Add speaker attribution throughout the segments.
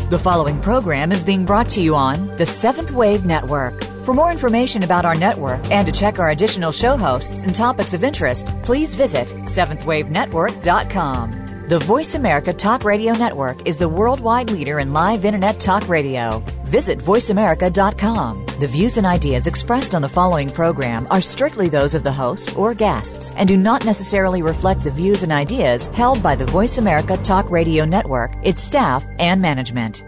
Speaker 1: The following program is being brought to you on the Seventh Wave Network. For more information about our network and to check our additional show hosts and topics of interest, please visit seventhwavenetwork.com. The Voice America Talk Radio Network is the worldwide leader in live Internet talk radio. Visit voiceamerica.com. The views and ideas expressed on the following program are strictly those of the host or guests and do not necessarily reflect the views and ideas held by the Voice America Talk Radio Network, its staff, and management.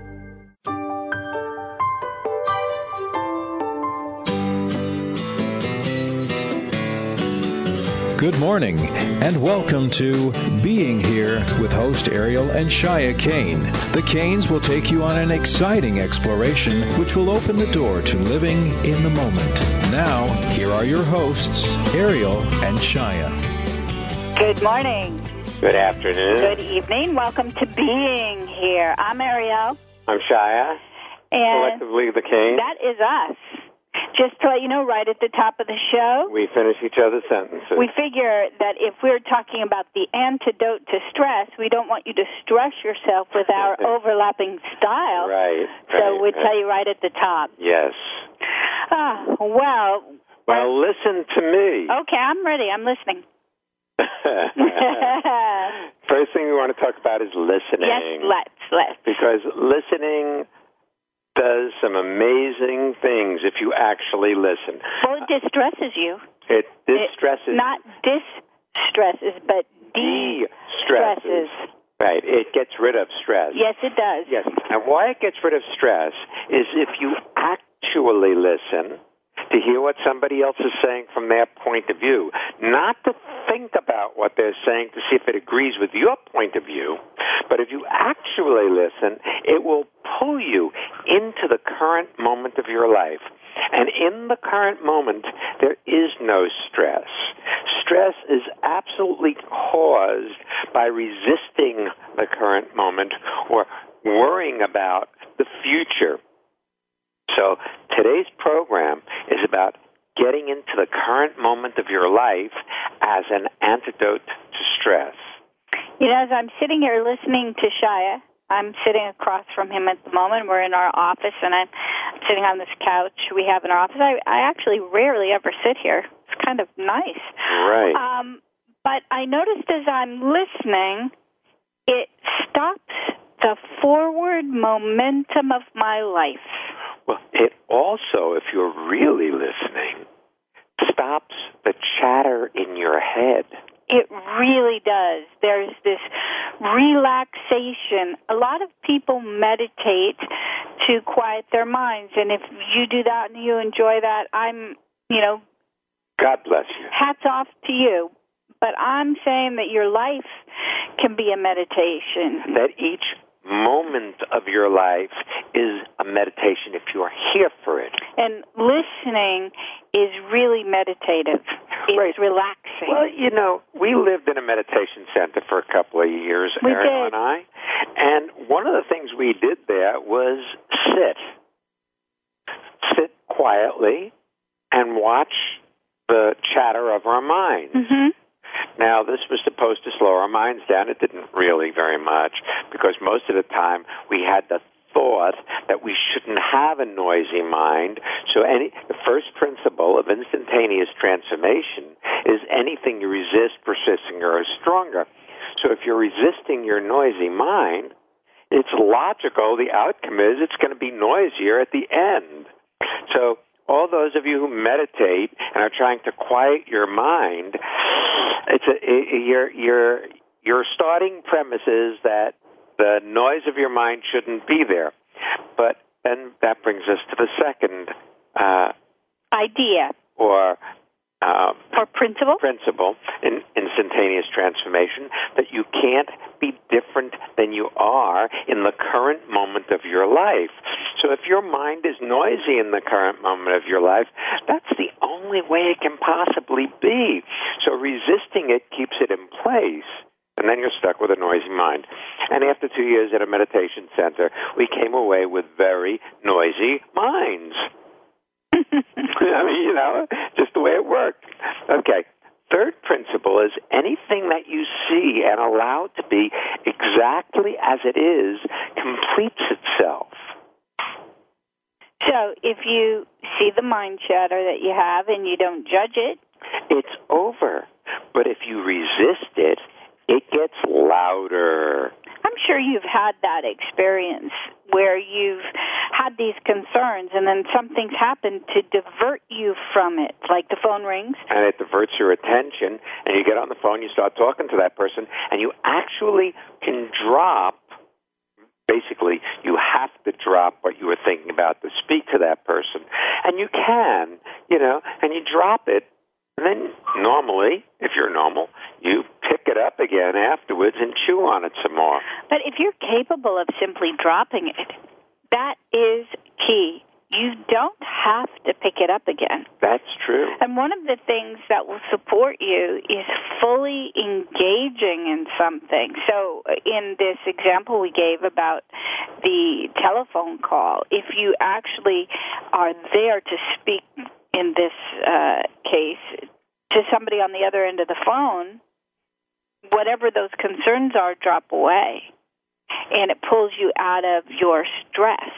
Speaker 2: Good morning, and welcome to Being Here with host Ariel and Shia Kane. The Kanes will take you on an exciting exploration which will open the door to living in the moment. Now, here are your hosts, Ariel and Shia.
Speaker 3: Good morning.
Speaker 4: Good afternoon.
Speaker 3: Good evening. Welcome to Being Here. I'm Ariel.
Speaker 4: I'm Shia.
Speaker 3: And
Speaker 4: collectively the Kane.
Speaker 3: That is us. Just to let you know, right at the top of the show,
Speaker 4: we finish each other's sentences.
Speaker 3: We figure that if we're talking about the antidote to stress, we don't want you to stress yourself with our overlapping style.
Speaker 4: Right.
Speaker 3: So we tell you right at the top.
Speaker 4: Yes.
Speaker 3: Well,
Speaker 4: listen to me.
Speaker 3: Okay, I'm ready. I'm listening.
Speaker 4: First thing we want to talk about is listening.
Speaker 3: Yes, let's.
Speaker 4: Because listening does some amazing things if you actually listen.
Speaker 3: Well, it distresses you.
Speaker 4: It distresses.
Speaker 3: Not distresses, but de-stresses.
Speaker 4: Right. It gets rid of stress.
Speaker 3: Yes, it does.
Speaker 4: Yes. And why it gets rid of stress is if you actually listen to hear what somebody else is saying from their point of view, not to think about what they're saying to see if it agrees with your point of view, but if you actually listen, it will pull you into the current moment of your life. And in the current moment, there is no stress. Stress is absolutely caused by resisting the current moment or worrying about the future. So today's program is about getting into the current moment of your life as an antidote to stress.
Speaker 3: You know, as I'm sitting here listening to Shia, I'm sitting across from him at the moment. We're in our office, and I'm sitting on this couch we have in our office. I actually rarely ever sit here. It's kind of nice.
Speaker 4: Right.
Speaker 3: But I noticed as I'm listening, it stops the forward momentum of my life.
Speaker 4: Well, it also, if you're really listening, stops the chatter in your head.
Speaker 3: It really does. There's this relaxation. A lot of people meditate to quiet their minds, and if you do that and you enjoy that,
Speaker 4: God bless you.
Speaker 3: Hats off to you. But I'm saying that your life can be a meditation.
Speaker 4: That each moment of your life is a meditation if you're here for it.
Speaker 3: And listening is really meditative. It's relaxing.
Speaker 4: Well, you know, we lived in a meditation center for a couple of years, Ariel and I, and one of the things we did there was sit quietly and watch the chatter of our minds.
Speaker 3: Mm-hmm.
Speaker 4: Now, this was supposed to slow our minds down. It didn't really very much because most of the time we had the thought that we shouldn't have a noisy mind. So the first principle of instantaneous transformation is anything you resist, persisting, or is stronger. So if you're resisting your noisy mind, it's logical. The outcome is it's going to be noisier at the end. So all those of you who meditate and are trying to quiet your mind, your starting premise is that the noise of your mind shouldn't be there. But then that brings us to the second
Speaker 3: idea
Speaker 4: or
Speaker 3: principle
Speaker 4: in instantaneous transformation, that you can't be different than you are in the current moment of your life. So if your mind is noisy in the current moment of your life, that's the only way it can possibly be. So resisting it keeps it in place, and then you're stuck with a noisy mind. And after 2 years at a meditation center, we came away with very noisy minds. I mean, just the way it worked. Okay. Third principle is anything that you see and allow to be exactly as it is completes itself.
Speaker 3: So if you see the mind chatter that you have and you don't judge it,
Speaker 4: it's over. But if you resist it, it gets louder.
Speaker 3: I'm sure you've had that experience where you've had these concerns and then something's happened to divert you from it, like the phone rings.
Speaker 4: And it diverts your attention, and you get on the phone, you start talking to that person, and you actually can drop, basically, you have to drop what you were thinking about to speak to that person. And you can, and you drop it. And then normally, if you're normal, you pick it up again afterwards and chew on it some more.
Speaker 3: But if you're capable of simply dropping it, that is key. You don't have to pick it up again.
Speaker 4: That's true.
Speaker 3: And one of the things that will support you is fully engaging in something. So in this example we gave about the telephone call, if you actually are there to speak in this case, to somebody on the other end of the phone, whatever those concerns are drop away, and it pulls you out of your stress.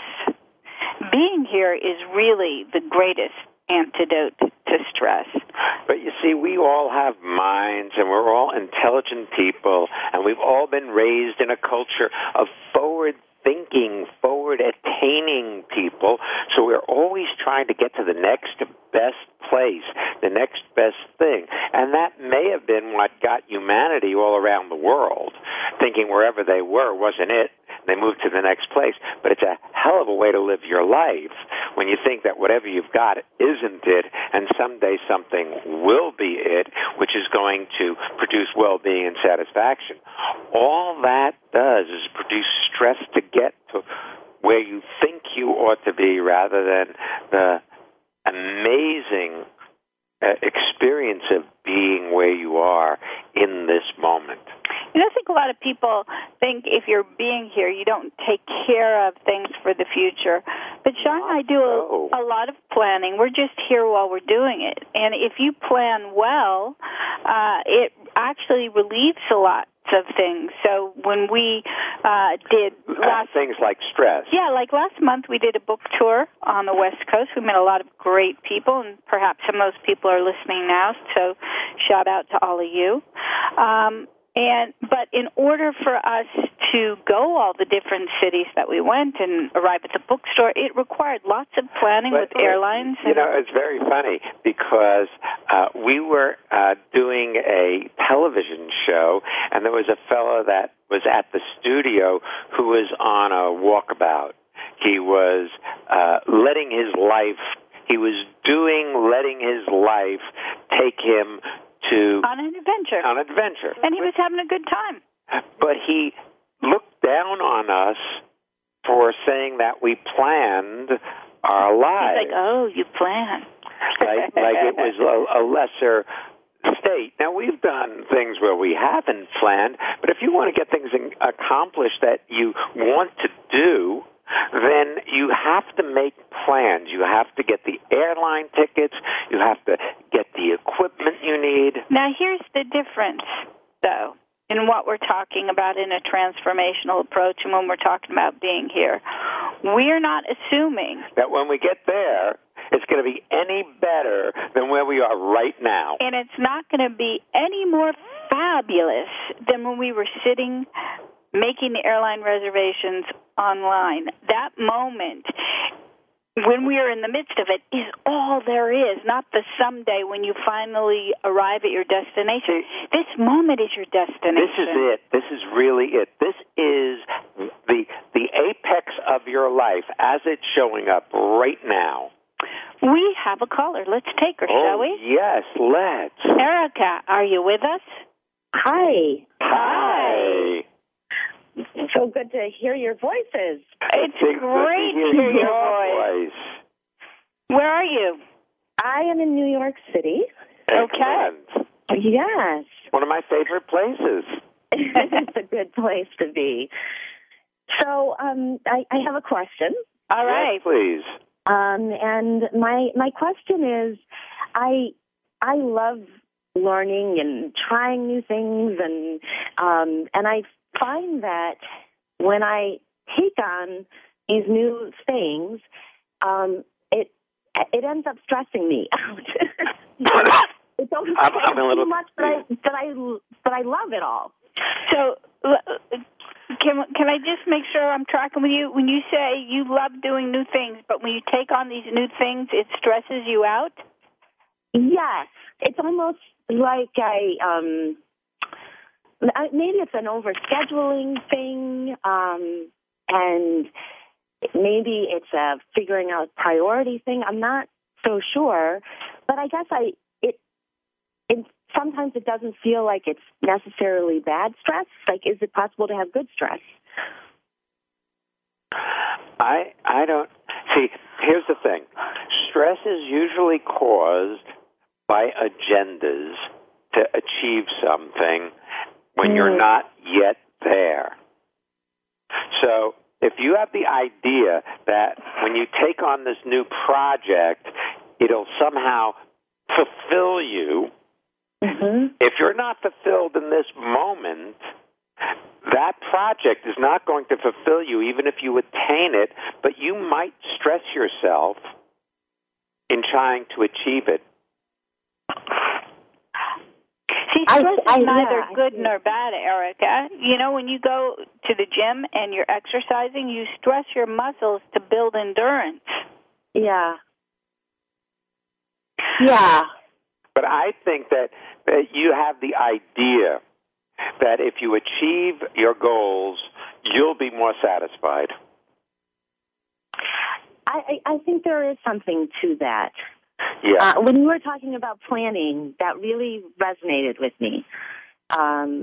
Speaker 3: Being here is really the greatest antidote to stress.
Speaker 4: But you see, we all have minds, and we're all intelligent people, and we've all been raised in a culture of forward-thinking, forward-attaining people, so we're always trying to get to the next best place, the next best thing. And that may have been what got humanity all around the world, thinking wherever they were wasn't it. They moved to the next place. But it's a hell of a way to live your life when you think that whatever you've got isn't it, and someday something will be it, which is going to produce well-being and satisfaction. All that does is produce stress to get to where you think you ought to be rather than the amazing experience of being where you are in this moment.
Speaker 3: I think a lot of people think if you're being here, you don't take care of things for the future. But Sean and I do a lot of planning. We're just here while we're doing it. And if you plan well, it actually relieves a lot of things. So when we did
Speaker 4: things like stress.
Speaker 3: Yeah, like last month we did a book tour on the West Coast. We met a lot of great people, and perhaps some of those people are listening now, so shout out to all of you. But in order for us to go all the different cities that we went and arrive at the bookstore, it required lots of planning with airlines.
Speaker 4: It's very funny because we were doing a television show, and there was a fellow that was at the studio who was on a walkabout. He was letting his life take him
Speaker 3: on an adventure. And he was having a good time.
Speaker 4: But he looked down on us for saying that we planned our lives.
Speaker 3: He's like, oh, you planned.
Speaker 4: like it was a lesser state. Now, we've done things where we haven't planned, but if you want to get things accomplished that you want to do, then you have to make plans. You have to get the airline tickets. You have to get the equipment you need.
Speaker 3: Now, here's the difference, though, in what we're talking about in a transformational approach and when we're talking about being here. We're not assuming
Speaker 4: that when we get there, it's going to be any better than where we are right now.
Speaker 3: And it's not going to be any more fabulous than when we were sitting making the airline reservations online. That moment, when we are in the midst of it, is all there is, not the someday when you finally arrive at your destination. This moment is your destination.
Speaker 4: This is it. This is really it. This is the apex of your life as it's showing up right now.
Speaker 3: We have a caller. Let's take her, shall we?
Speaker 4: Yes, let's.
Speaker 3: Erica, are you with us?
Speaker 5: Hi.
Speaker 4: Hi.
Speaker 5: So good to hear your voices.
Speaker 3: It's great to hear your voice. Where are you?
Speaker 5: I am in New York City.
Speaker 4: Okay.
Speaker 5: Yes.
Speaker 4: One of my favorite places.
Speaker 5: It's a good place to be. So I have a question.
Speaker 3: All right.
Speaker 4: Yes, please.
Speaker 5: And my question is, I love learning and trying new things, and I find that when I take on these new things, it ends up stressing me out. It's almost
Speaker 4: I'm a little
Speaker 5: too much, but I love it all.
Speaker 3: So can I just make sure I'm tracking with you? When you say you love doing new things, but when you take on these new things, it stresses you out?
Speaker 5: Yes, it's almost like maybe it's an overscheduling thing, and maybe it's a figuring out priority thing. I'm not so sure, but I guess sometimes it doesn't feel like it's necessarily bad stress. Like, is it possible to have good stress?
Speaker 4: I don't see. Here's the thing: stress is usually caused by agendas to achieve something when you're not yet there. So if you have the idea that when you take on this new project, it'll somehow fulfill you, if you're not fulfilled in this moment, that project is not going to fulfill you even if you attain it, but you might stress yourself in trying to achieve it.
Speaker 3: See, stress is neither good nor bad, Erica. You know, when you go to the gym and you're exercising, you stress your muscles to build endurance.
Speaker 5: Yeah. Yeah.
Speaker 4: But I think that you have the idea that if you achieve your goals, you'll be more satisfied.
Speaker 5: I think there is something to that.
Speaker 4: Yeah.
Speaker 5: When you were talking about planning, that really resonated with me. I'm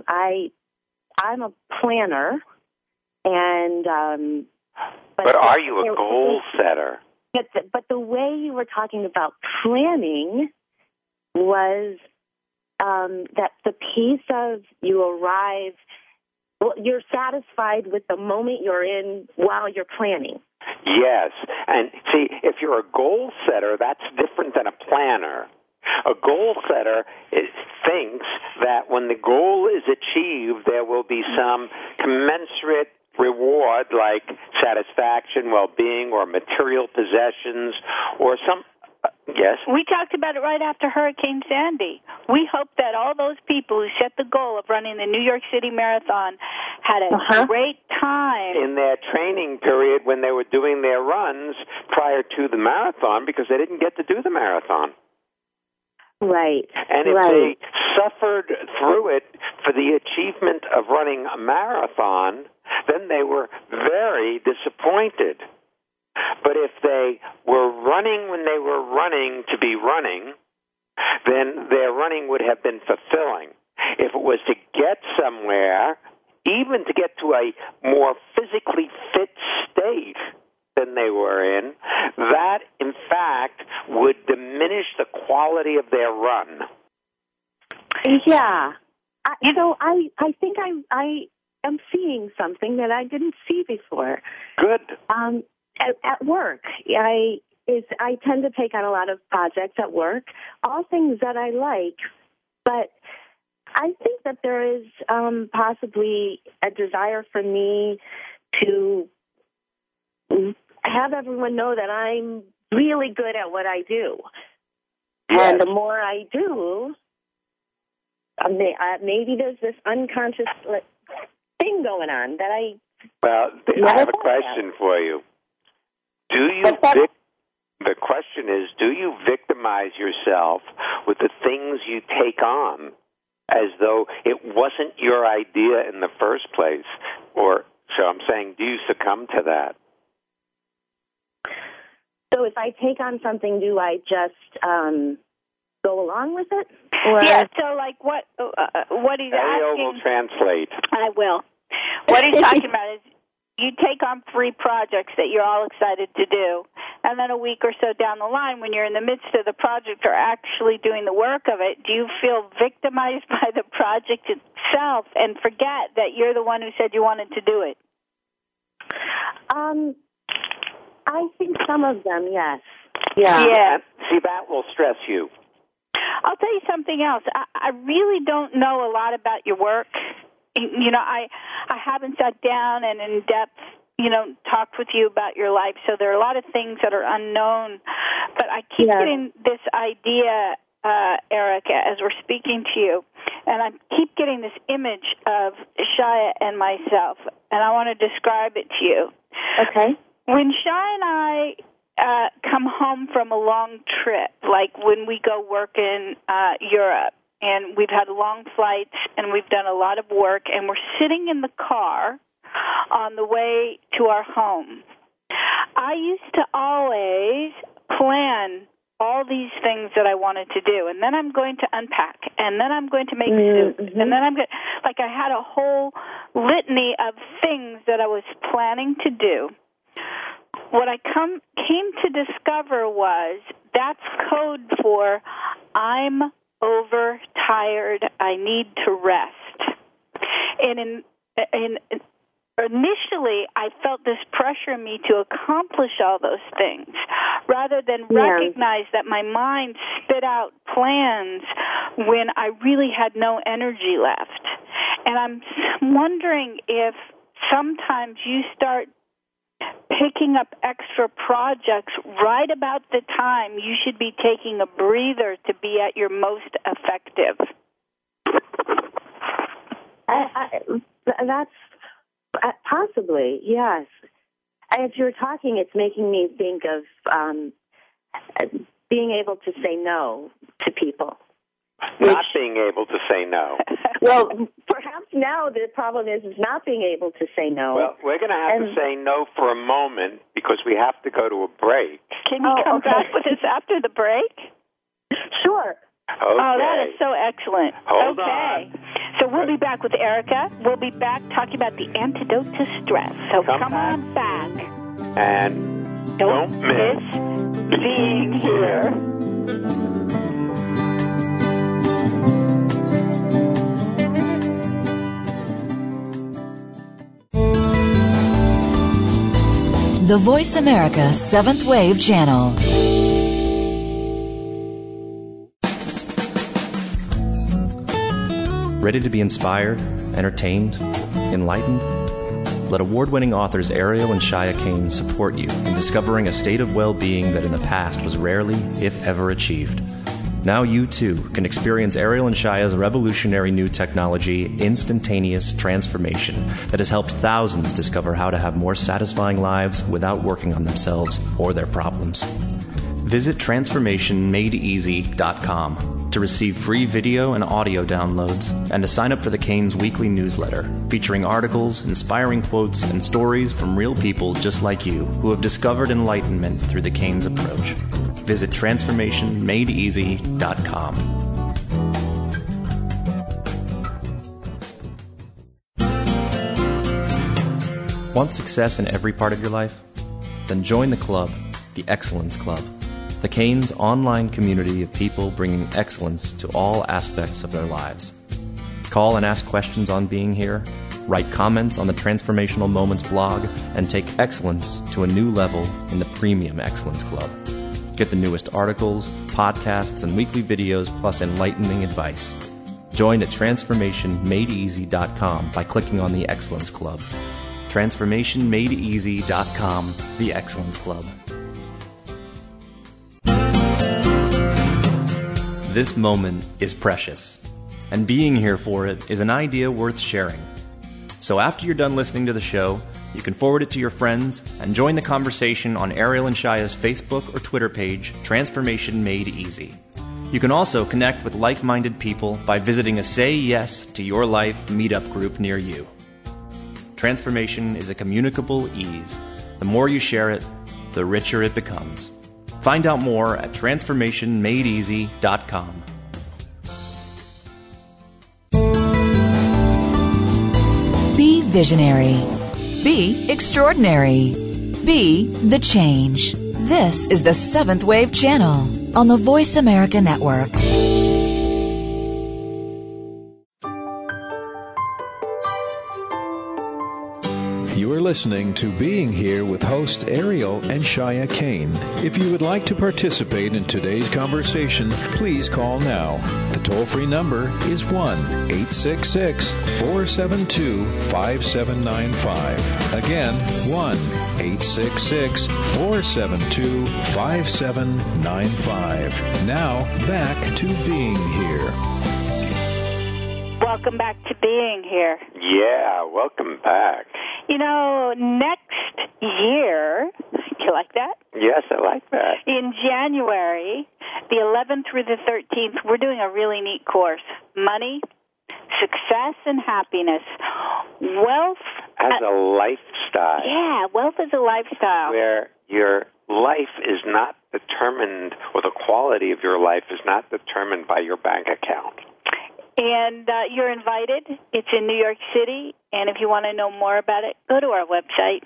Speaker 5: a planner, and
Speaker 4: but are you a goal setter?
Speaker 5: But the way you were talking about planning was that the piece of you arrive, well, you're satisfied with the moment you're in while you're planning.
Speaker 4: Yes. And see, if you're a goal setter, that's different than a planner. A goal setter thinks that when the goal is achieved, there will be some commensurate reward like satisfaction, well-being, or material possessions, or some... Yes?
Speaker 3: We talked about it right after Hurricane Sandy. We hope that all those people who set the goal of running the New York City Marathon had a great time.
Speaker 4: In their training period when they were doing their runs prior to the marathon because they didn't get to do the marathon.
Speaker 5: Right.
Speaker 4: And if they suffered through it for the achievement of running a marathon, then they were very disappointed. But if they were running when they were running to be running, then their running would have been fulfilling. If it was to get somewhere, even to get to a more physically fit state than they were in, that, in fact, would diminish the quality of their run.
Speaker 5: Yeah. So I think I am seeing something that I didn't see before.
Speaker 4: Good.
Speaker 5: At work, I tend to take on a lot of projects at work, all things that I like, but I think that there is possibly a desire for me to have everyone know that I'm really good at what I do. Yes. And the more I do, maybe there's this unconscious thing going on that I...
Speaker 4: Well, I have a question for you. The question is, do you victimize yourself with the things you take on as though it wasn't your idea in the first place? Or, so I'm saying, do you succumb to that?
Speaker 5: So if I take on something, do I just go along with it?
Speaker 3: Or? Yeah, so like what he's
Speaker 4: Ariel
Speaker 3: asking...
Speaker 4: will translate.
Speaker 3: I will. What he's talking about is you take on 3 projects that you're all excited to do, and then a week or so down the line, when you're in the midst of the project or actually doing the work of it, do you feel victimized by the project itself and forget that you're the one who said you wanted to do it?
Speaker 5: I think some of them, yes.
Speaker 3: Yeah.
Speaker 4: See, that will stress you.
Speaker 3: I'll tell you something else. I really don't know a lot about your work. You know, I haven't sat down and in depth talked with you about your life, so there are a lot of things that are unknown. But I keep getting this idea, Erica, as we're speaking to you, and I keep getting this image of Shia and myself, and I want to describe it to you.
Speaker 5: Okay.
Speaker 3: When Shia and I come home from a long trip, like when we go work in Europe, and we've had long flights, and we've done a lot of work, and we're sitting in the car on the way to our home, I used to always plan all these things that I wanted to do, and then I'm going to unpack, and then I'm going to make soup, and then I'm going I had a whole litany of things that I was planning to do. What I came to discover was that's code for I'm overtired, I need to rest. And initially, I felt this pressure in me to accomplish all those things, rather than recognize that my mind spit out plans when I really had no energy left. And I'm wondering if sometimes you start picking up extra projects right about the time you should be taking a breather to be at your most effective.
Speaker 5: That's possibly, yes. As you're talking, it's making me think of being able to say no to people.
Speaker 4: Not being able to say no.
Speaker 5: Well, perhaps now the problem is not being able to say no.
Speaker 4: Well, we're going to have to say no for a moment because we have to go to a break.
Speaker 3: Can you come back with us after the break?
Speaker 5: Sure.
Speaker 4: Okay.
Speaker 3: Oh, that is so excellent.
Speaker 4: Hold on.
Speaker 3: So we'll be back with Erica. We'll be back talking about the antidote to stress. So come on back.
Speaker 4: And don't miss
Speaker 3: being here.
Speaker 1: The Voice America 7th Wave Channel.
Speaker 6: Ready to be inspired, entertained, enlightened? Let award-winning authors Ariel and Shia Kane support you in discovering a state of well-being that in the past was rarely, if ever, achieved. Now you, too, can experience Ariel and Shia's revolutionary new technology, Instantaneous Transformation, that has helped thousands discover how to have more satisfying lives without working on themselves or their problems. Visit TransformationMadeEasy.com to receive free video and audio downloads and to sign up for the Kane's weekly newsletter featuring articles, inspiring quotes, and stories from real people just like you who have discovered enlightenment through the Kane's approach. Visit TransformationMadeEasy.com. Want success in every part of your life? Then join the club, the Excellence Club. The Kane's online community of people bringing excellence to all aspects of their lives. Call and ask questions on being here, write comments on the Transformational Moments blog, and take excellence to a new level in the Premium Excellence Club. Get the newest articles, podcasts, and weekly videos, plus enlightening advice. Join at TransformationMadeEasy.com by clicking on the Excellence Club. TransformationMadeEasy.com, the Excellence Club. This moment is precious, and being here for it is an idea worth sharing. So after you're done listening to the show, you can forward it to your friends and join the conversation on Ariel and Shia's Facebook or Twitter page, Transformation Made Easy. You can also connect with like-minded people by visiting a Say Yes to Your Life meetup group near you. Transformation is a communicable ease. The more you share it, the richer it becomes. Find out more at TransformationMadeEasy.com.
Speaker 1: Be visionary. Be extraordinary. Be the change. This is the 7th Wave Channel on the Voice America Network.
Speaker 2: You are listening to Being Here with hosts Ariel and Shia Kane. If you would like to participate in today's conversation, please call now. The toll-free number is 1-866-472-5795. Again, 1-866-472-5795. Now, back to Being Here.
Speaker 3: Welcome back to Being Here.
Speaker 4: Yeah, welcome back.
Speaker 3: You know, next year, you like that?
Speaker 4: Yes, I like that.
Speaker 3: In January, the 11th through the 13th, we're doing a really neat course. Money, success, and happiness. Wealth
Speaker 4: as a lifestyle.
Speaker 3: Yeah, wealth is a lifestyle.
Speaker 4: Where your life is not determined, or the quality of your life is not determined by your bank account.
Speaker 3: And you're invited. It's in New York City. And if you want to know more about it, go to our website,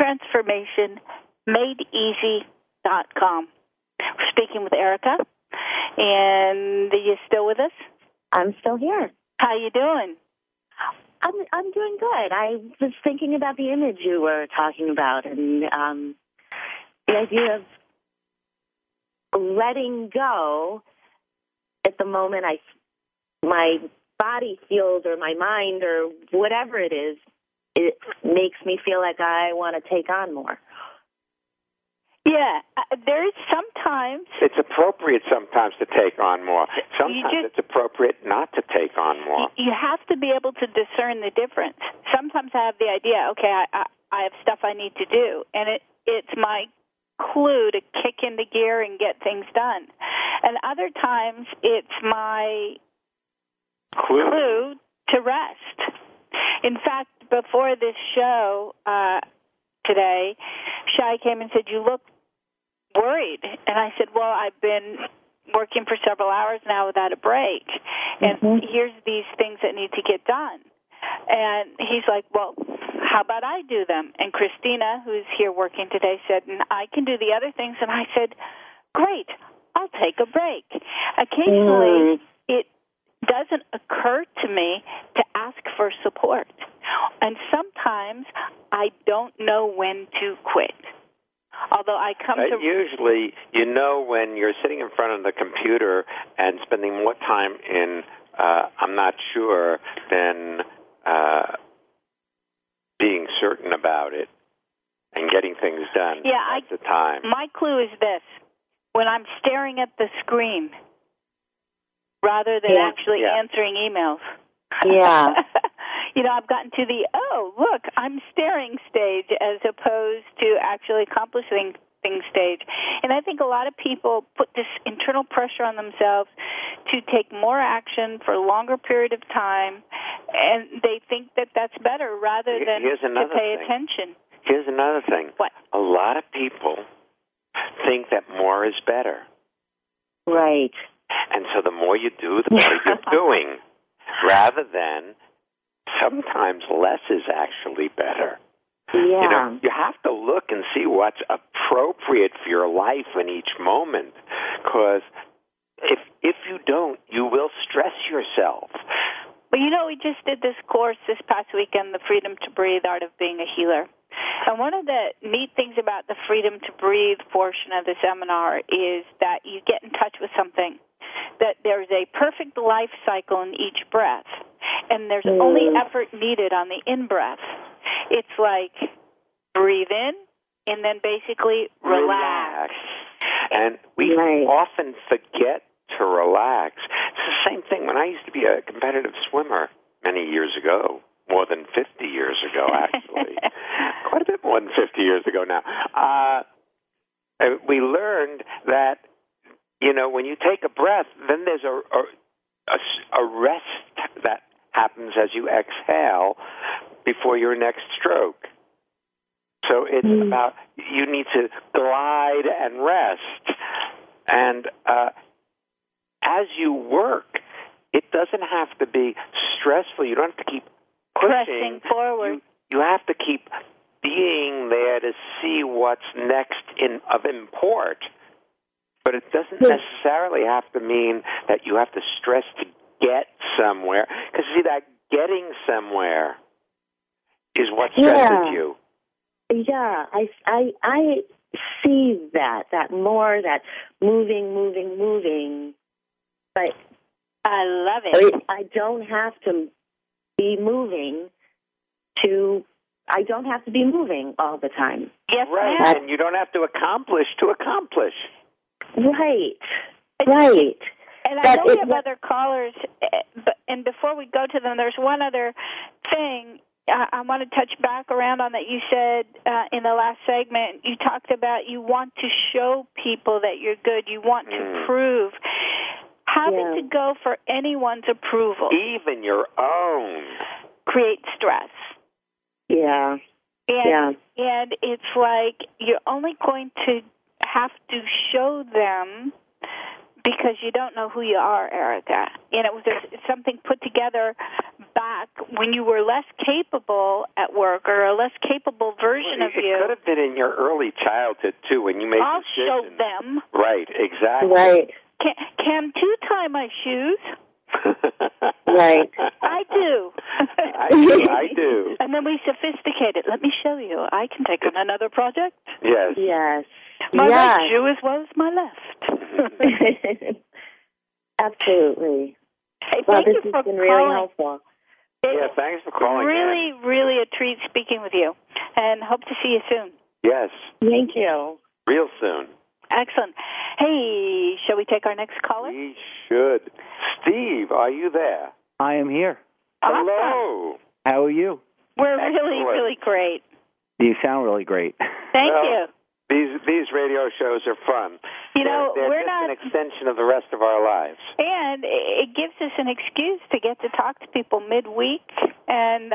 Speaker 3: transformationmadeeasy.com. We're speaking with Erica. And are you still with us?
Speaker 5: I'm still here.
Speaker 3: How you doing?
Speaker 5: I'm doing good. I was thinking about the image you were talking about, and the idea of letting go at the moment my body feels, or my mind, or whatever it is, it makes me feel like I want to take on more.
Speaker 3: Yeah, there is sometimes...
Speaker 4: It's appropriate sometimes to take on more. Sometimes it's appropriate not to take on more.
Speaker 3: You have to be able to discern the difference. Sometimes I have the idea, okay, I have stuff I need to do, and it's my clue to kick into gear and get things done. And other times it's my clue to rest. In fact, before this show today, Shai came and said, "You look worried." And I said, "Well, I've been working for several hours now without a break, and here's these things that need to get done." And he's like, "Well, how about I do them?" And Christina, who's here working today, said, "And I can do the other things." And I said, "Great, I'll take a break." Occasionally, it doesn't occur to me to ask for support. And sometimes I don't know when to quit. Although I come to...
Speaker 4: Usually, you know when you're sitting in front of the computer and spending more time in, I'm not sure, than being certain about it and getting things done at the time.
Speaker 3: My clue is this. When I'm staring at the screen, rather than actually answering emails.
Speaker 5: Yeah.
Speaker 3: You know, I've gotten to the, look, I'm staring stage as opposed to actually accomplishing things stage. And I think a lot of people put this internal pressure on themselves to take more action for a longer period of time, and they think that that's better rather than to pay attention.
Speaker 4: Here's another thing.
Speaker 3: What?
Speaker 4: A lot of people think that more is better.
Speaker 5: Right.
Speaker 4: And so the more you do, the more you're doing, rather than sometimes less is actually better.
Speaker 5: Yeah.
Speaker 4: You know, you have to look and see what's appropriate for your life in each moment, because if you don't, you will stress yourself.
Speaker 3: Well, you know, we just did this course this past weekend, The Freedom to Breathe, Art of Being a Healer. And one of the neat things about the Freedom to Breathe portion of the seminar is that you get in touch with something, that there's a perfect life cycle in each breath, and there's only effort needed on the in-breath. It's like breathe in and then basically relax.
Speaker 4: And we often forget to relax. It's the same thing when I used to be a competitive swimmer many years ago, more than 50 years ago, actually. Quite a bit more than 50 years ago now. We learned that, you know, when you take a breath, then there's a rest that happens as you exhale before your next stroke. So it's about, you need to glide and rest. And as you work, it doesn't have to be stressful. You don't have to keep pushing
Speaker 3: forward.
Speaker 4: You have to keep being there to see what's next of import. But it doesn't necessarily have to mean that you have to stress to get somewhere. Because, see, that getting somewhere is what stresses you.
Speaker 5: Yeah, I see that more, that moving, but
Speaker 3: I love it.
Speaker 5: I don't have to be moving all the time.
Speaker 3: Yes,
Speaker 4: right,
Speaker 3: ma'am.
Speaker 4: and you don't have to accomplish to accomplish.
Speaker 5: Right.
Speaker 3: And I know we have other callers, and before we go to them, there's one other thing I want to touch back around on that you said in the last segment. You talked about you want to show people that you're good. You want to prove. Having to go for anyone's approval,
Speaker 4: even your own,
Speaker 3: creates stress.
Speaker 5: Yeah.
Speaker 3: And it's like you're only going to have to show them because you don't know who you are, Erica. And it was something put together back when you were less capable at work, or a less capable version of you.
Speaker 4: It could have been in your early childhood, too, when you made
Speaker 3: I'll
Speaker 4: decisions.
Speaker 3: show them.
Speaker 4: Right, exactly.
Speaker 5: Right.
Speaker 3: Can two tie my shoes?
Speaker 5: Right.
Speaker 3: I do.
Speaker 4: I do.
Speaker 3: And then we sophisticate it. Let me show you. I can take on another project.
Speaker 4: Yes.
Speaker 3: My right shoe as well as my left.
Speaker 5: Absolutely.
Speaker 3: Hey,
Speaker 5: well,
Speaker 3: thank
Speaker 5: this
Speaker 3: you for
Speaker 5: has been really
Speaker 3: calling.
Speaker 5: helpful.
Speaker 4: Yeah, thanks for calling.
Speaker 3: Really a treat speaking with you, and hope to see you soon.
Speaker 4: Yes.
Speaker 5: Thank you.
Speaker 4: Real soon.
Speaker 3: Excellent. Hey, shall we take our next caller?
Speaker 4: We should. Steve, are you there?
Speaker 7: I am here.
Speaker 4: Hello.
Speaker 7: How are you?
Speaker 3: We're really great.
Speaker 7: You sound really great.
Speaker 3: Thank you.
Speaker 4: These radio shows are fun. They're
Speaker 3: we're
Speaker 4: just
Speaker 3: not
Speaker 4: an extension of the rest of our lives.
Speaker 3: And it gives us an excuse to get to talk to people midweek. And,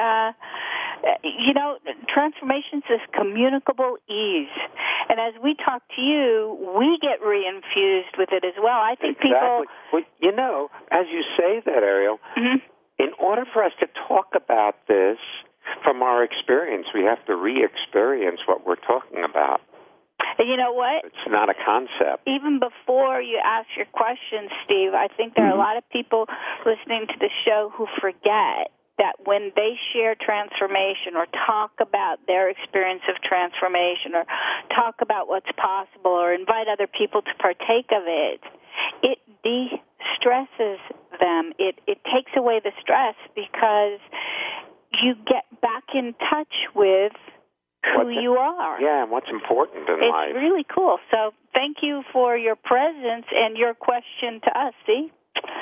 Speaker 3: transformations is communicable ease. And as we talk to you, we get reinfused with it as well. I think people...
Speaker 4: Well, as you say that, Ariel, in order for us to talk about this from our experience, we have to re-experience what we're talking about.
Speaker 3: And you know what?
Speaker 4: It's not a concept.
Speaker 3: Even before you ask your questions, Steve, I think there are a lot of people listening to the show who forget that when they share transformation or talk about their experience of transformation or talk about what's possible or invite other people to partake of it, it de-stresses them. It takes away the stress because you get back in touch with who you are.
Speaker 4: Yeah, and what's important in life.
Speaker 3: It's really cool. So thank you for your presence and your question to us. See?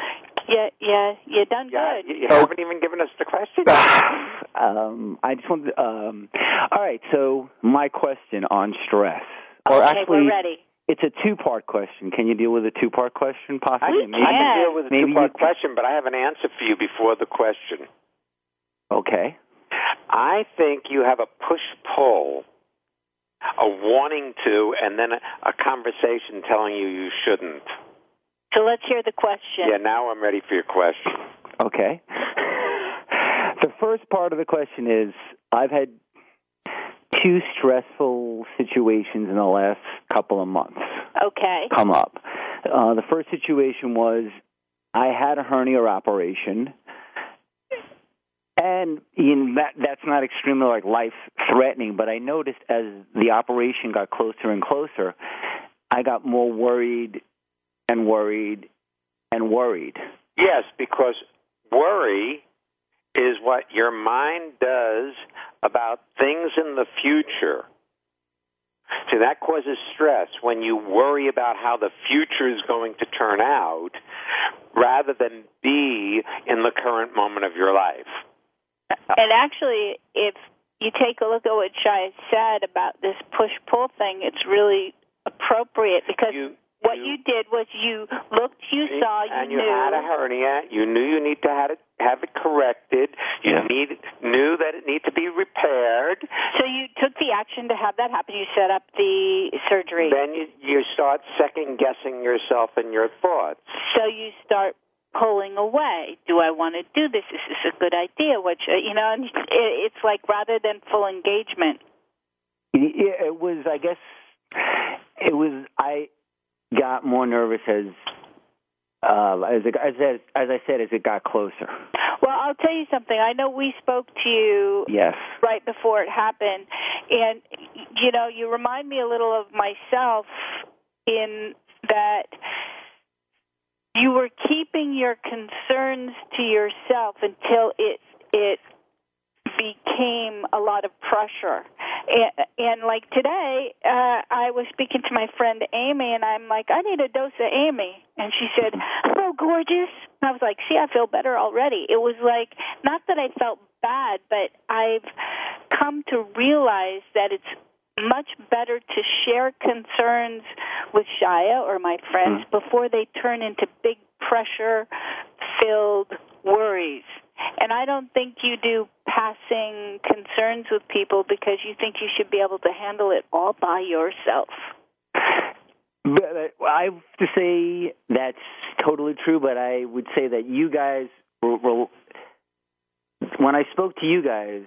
Speaker 3: You done good.
Speaker 4: You haven't even given us the question.
Speaker 7: I just wanted to, all right, so my question on stress. Or
Speaker 3: okay,
Speaker 7: actually,
Speaker 3: we're ready.
Speaker 7: It's a two-part question. Can you deal with a two-part question, possibly?
Speaker 3: I can
Speaker 4: deal with a two-part question, but I have an answer for you before the question.
Speaker 7: Okay.
Speaker 4: I think you have a push-pull, a wanting to, and then a conversation telling you shouldn't.
Speaker 3: So let's hear the question.
Speaker 4: Yeah, now I'm ready for your question.
Speaker 7: Okay. The first part of the question is, I've had two stressful situations in the last couple of months come up. The first situation was I had a hernia operation. And that's not extremely life-threatening, but I noticed as the operation got closer and closer, I got more worried and worried and worried.
Speaker 4: Yes, because worry is what your mind does about things in the future. So that causes stress when you worry about how the future is going to turn out rather than be in the current moment of your life.
Speaker 3: And actually, if you take a look at what Shai said about this push-pull thing, it's really appropriate because what you did was you looked, you saw,
Speaker 4: and you had a hernia. You knew you need to have it corrected. You knew that it needed to be repaired.
Speaker 3: So you took the action to have that happen. You set up the surgery.
Speaker 4: Then you start second-guessing yourself and your thoughts.
Speaker 3: So you start pulling away. Do I want to do this? Is this a good idea? And it's like rather than full engagement.
Speaker 7: I got more nervous as as I said, as it got closer.
Speaker 3: Well, I'll tell you something. I know we spoke to you right before it happened, and, you remind me a little of myself in that you were keeping your concerns to yourself until it became a lot of pressure. And like today, I was speaking to my friend Amy, and I'm like, I need a dose of Amy. And she said, hello, gorgeous. And I was like, see, I feel better already. It was like, not that I felt bad, but I've come to realize that it's much better to share concerns with Shia or my friends before they turn into big pressure-filled worries. And I don't think you do passing concerns with people because you think you should be able to handle it all by yourself.
Speaker 7: I have to say that's totally true, but I would say that you guys, when I spoke to you guys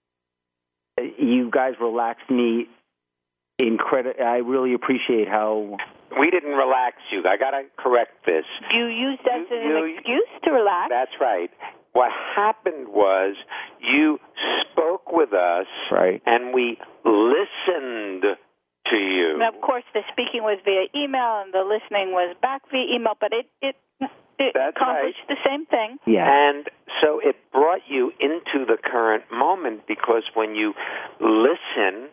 Speaker 7: relaxed me. I really appreciate how...
Speaker 4: We didn't relax you. I got to correct this.
Speaker 3: You used that as an excuse to relax.
Speaker 4: That's right. What happened was you spoke with us, and we listened to you.
Speaker 3: And of course, the speaking was via email, and the listening was back via email, but it accomplished the same thing.
Speaker 7: Yeah.
Speaker 4: And so it brought you into the current moment, because when you listen,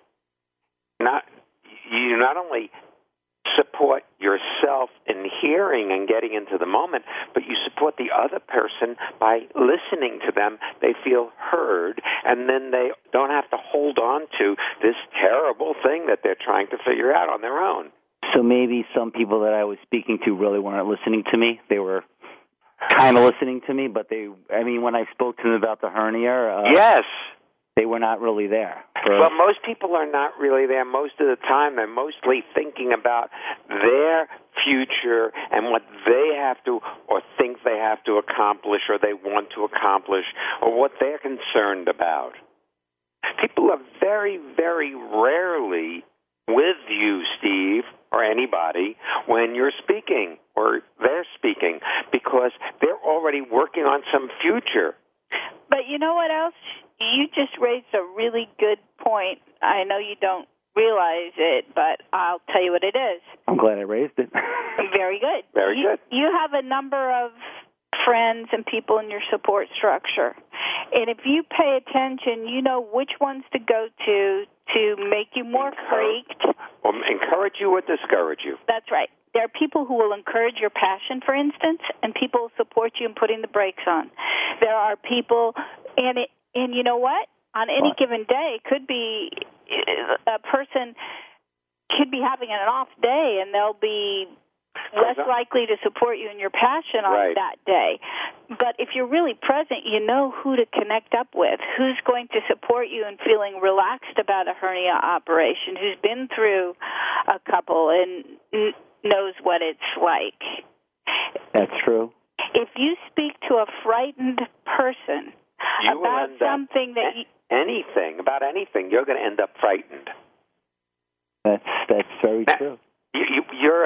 Speaker 4: you not only support yourself in hearing and getting into the moment, but you support the other person by listening to them. They feel heard, and then they don't have to hold on to this terrible thing that they're trying to figure out on their own.
Speaker 7: So maybe some people that I was speaking to really weren't listening to me. They were kind of listening to me, but when I spoke to them about the hernia...
Speaker 4: yes.
Speaker 7: They were not really there.
Speaker 4: Well, most people are not really there most of the time. They're mostly thinking about their future and what they have to or think they have to accomplish or they want to accomplish or what they're concerned about. People are very, very rarely with you, Steve, or anybody, when you're speaking or they're speaking, because they're already working on some future.
Speaker 3: But you know what else? You just raised a really good point. I know you don't realize it, but I'll tell you what it is.
Speaker 7: I'm glad I raised it.
Speaker 3: Very good.
Speaker 4: Very good.
Speaker 3: You have a number of friends and people in your support structure. And if you pay attention, you know which ones to go to make you more freaked.
Speaker 4: Or encourage you or discourage you.
Speaker 3: That's right. There are people who will encourage your passion, for instance, and people will support you in putting the brakes on. There are people, and you know what? On any given day, it could be a person could be having an off day, and they'll be less likely to support you in your passion on that day. But if you're really present, you know who to connect up with, who's going to support you in feeling relaxed about a hernia operation, who's been through a couple and knows what it's like.
Speaker 7: That's true.
Speaker 3: If you speak to a frightened person about something
Speaker 4: about anything, you're going to end up frightened.
Speaker 7: That's very true.
Speaker 4: You're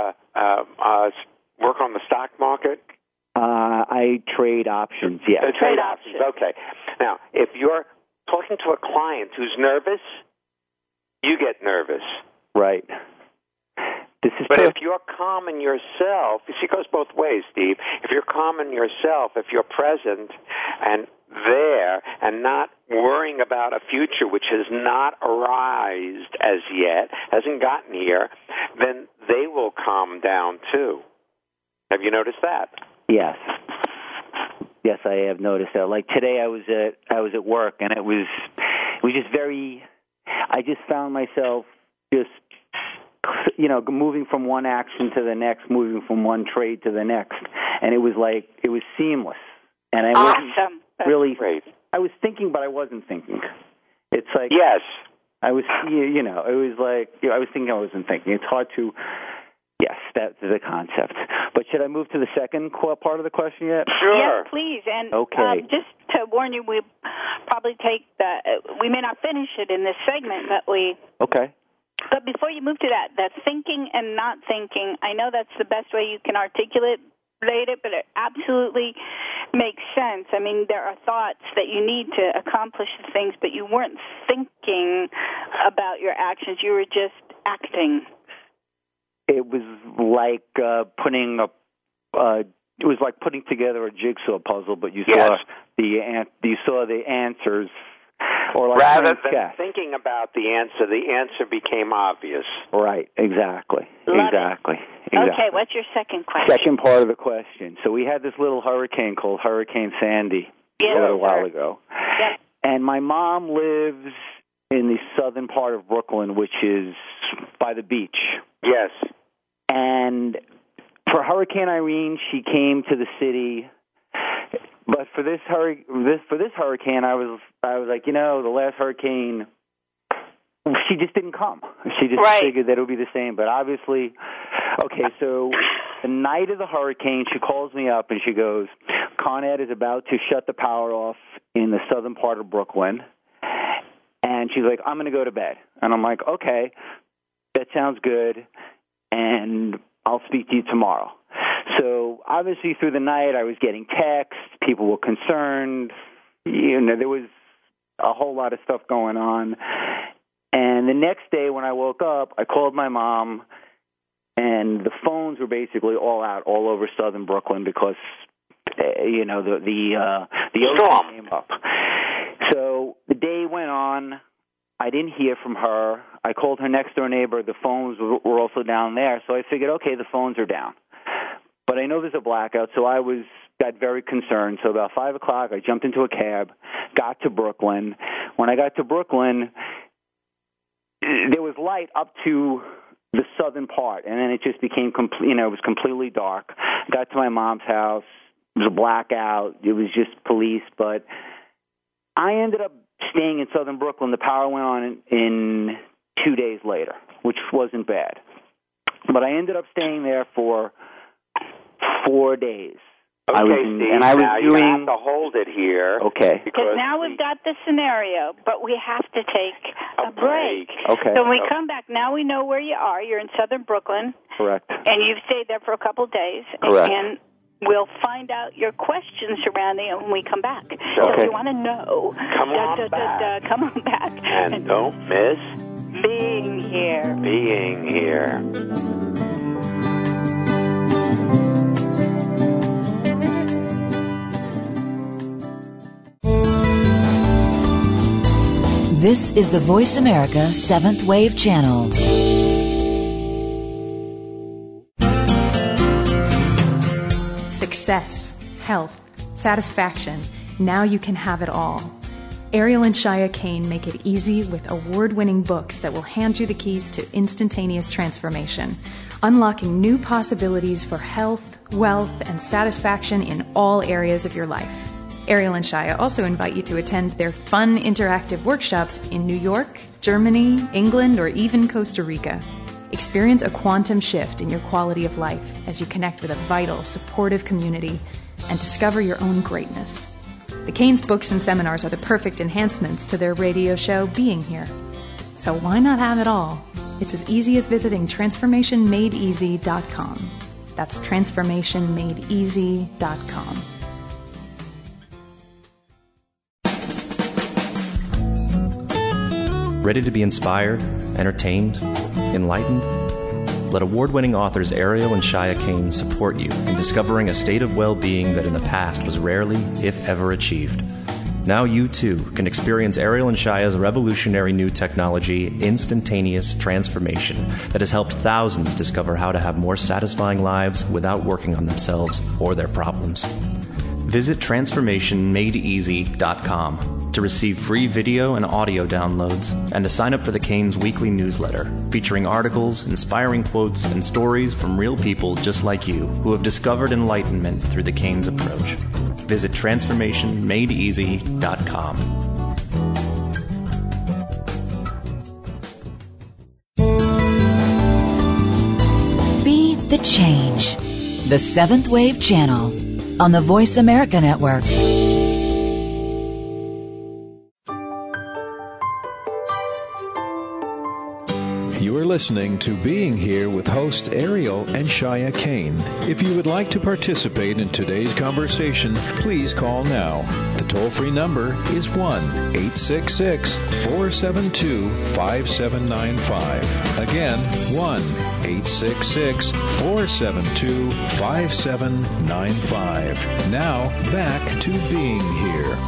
Speaker 4: work on the stock market?
Speaker 7: I trade options, yes.
Speaker 4: Trade options, okay. Now, if you're talking to a client who's nervous, you get nervous.
Speaker 7: Right.
Speaker 4: But if you're calm in yourself, you see, it goes both ways, Steve. If you're calm in yourself, if you're present and there and not worrying about a future which has not arisen as yet, hasn't gotten here, then they will calm down too. Have you noticed that?
Speaker 7: Yes. Yes, I have noticed that. Like today I was at work, and it was just very, I just found myself just, moving from one action to the next, moving from one trade to the next, and it was seamless. And I wasn't really
Speaker 4: great.
Speaker 7: I was thinking, but I wasn't thinking. It's like
Speaker 4: yes,
Speaker 7: I was. It was like I was thinking, I wasn't thinking. It's hard to. Yes, that's the concept. But should I move to the second part of the question yet?
Speaker 4: Sure.
Speaker 3: Yes, please. And just to warn you, we probably we may not finish it in this segment, but
Speaker 7: Okay.
Speaker 3: But before you move to that thinking and not thinking, I know that's the best way you can articulate relate it, but it absolutely makes sense. I mean, there are thoughts that you need to accomplish the things, but you weren't thinking about your actions. You were just acting.
Speaker 7: It was like putting together a jigsaw puzzle, but you saw the answers. Or like
Speaker 4: rather than thinking about the answer became obvious.
Speaker 7: Right, exactly.
Speaker 3: Okay, what's your second question?
Speaker 7: Second part of the question. So we had this little hurricane called Hurricane Sandy a little while ago.
Speaker 3: Yep.
Speaker 7: And my mom lives in the southern part of Brooklyn, which is by the beach.
Speaker 4: Yes.
Speaker 7: And for Hurricane Irene, she came to the city. But for this hurricane, I was like, the last hurricane, she just didn't come. She just figured that it would be the same. But obviously, so the night of the hurricane, she calls me up and she goes, Con Ed is about to shut the power off in the southern part of Brooklyn. And she's like, I'm going to go to bed. And I'm like, okay, that sounds good. And I'll speak to you tomorrow. So obviously through the night I was getting texts. People were concerned. There was a whole lot of stuff going on. And the next day when I woke up, I called my mom, and the phones were basically all out all over southern Brooklyn because, the ocean came up. So the day went on. I didn't hear from her. I called her next-door neighbor. The phones were also down there. So I figured, okay, the phones are down. But I know there's a blackout, so I got very concerned. So about 5 o'clock, I jumped into a cab, got to Brooklyn. When I got to Brooklyn, there was light up to the southern part, and then it just became it was completely dark. Got to my mom's house. It was a blackout. It was just police. But I ended up staying in southern Brooklyn. The power went on in 2 days later, which wasn't bad. But I ended up staying there for 4 days.
Speaker 4: Okay, Steve, you have to hold it here.
Speaker 7: Okay.
Speaker 3: Because now we've got the scenario, but we have to take a break.
Speaker 7: Okay.
Speaker 3: So when we come back, now we know where you are. You're in southern Brooklyn.
Speaker 7: Correct.
Speaker 3: And you've stayed there for a couple of days.
Speaker 7: Correct.
Speaker 3: And we'll find out your questions surrounding it when we come back.
Speaker 7: Okay.
Speaker 3: So we want to know.
Speaker 4: Come on back.
Speaker 3: Come on back.
Speaker 4: And don't miss
Speaker 3: being here.
Speaker 4: Being here.
Speaker 1: This is the Voice America 7th Wave Channel.
Speaker 8: Success, health, satisfaction. Now you can have it all. Ariel and Shia Kane make it easy with award-winning books that will hand you the keys to instantaneous transformation, unlocking new possibilities for health, wealth, and satisfaction in all areas of your life. Ariel and Shia also invite you to attend their fun interactive workshops in New York, Germany, England, or even Costa Rica. Experience a quantum shift in your quality of life as you connect with a vital, supportive community and discover your own greatness. The Kane's books and seminars are the perfect enhancements to their radio show, Being Here. So why not have it all? It's as easy as visiting TransformationMadeEasy.com. That's TransformationMadeEasy.com.
Speaker 6: Ready to be inspired, entertained, enlightened? Let award-winning authors Ariel and Shia Kane support you in discovering a state of well-being that in the past was rarely, if ever, achieved. Now you, too, can experience Ariel and Shia's revolutionary new technology, Instantaneous Transformation, that has helped thousands discover how to have more satisfying lives without working on themselves or their problems. Visit TransformationMadeEasy.com to receive free video and audio downloads and to sign up for the Kane's weekly newsletter featuring articles, inspiring quotes, and stories from real people just like you who have discovered enlightenment through the Kane's approach. Visit TransformationMadeEasy.com.
Speaker 1: Be the change. The 7th Wave Channel on the Voice America Network.
Speaker 2: You are listening to Being Here with hosts Ariel and Shia Kane. If you would like to participate in today's conversation, please call now. The toll-free number is 1-866-472-5795. Again, 1-866-472-5795. Now, back to Being Here.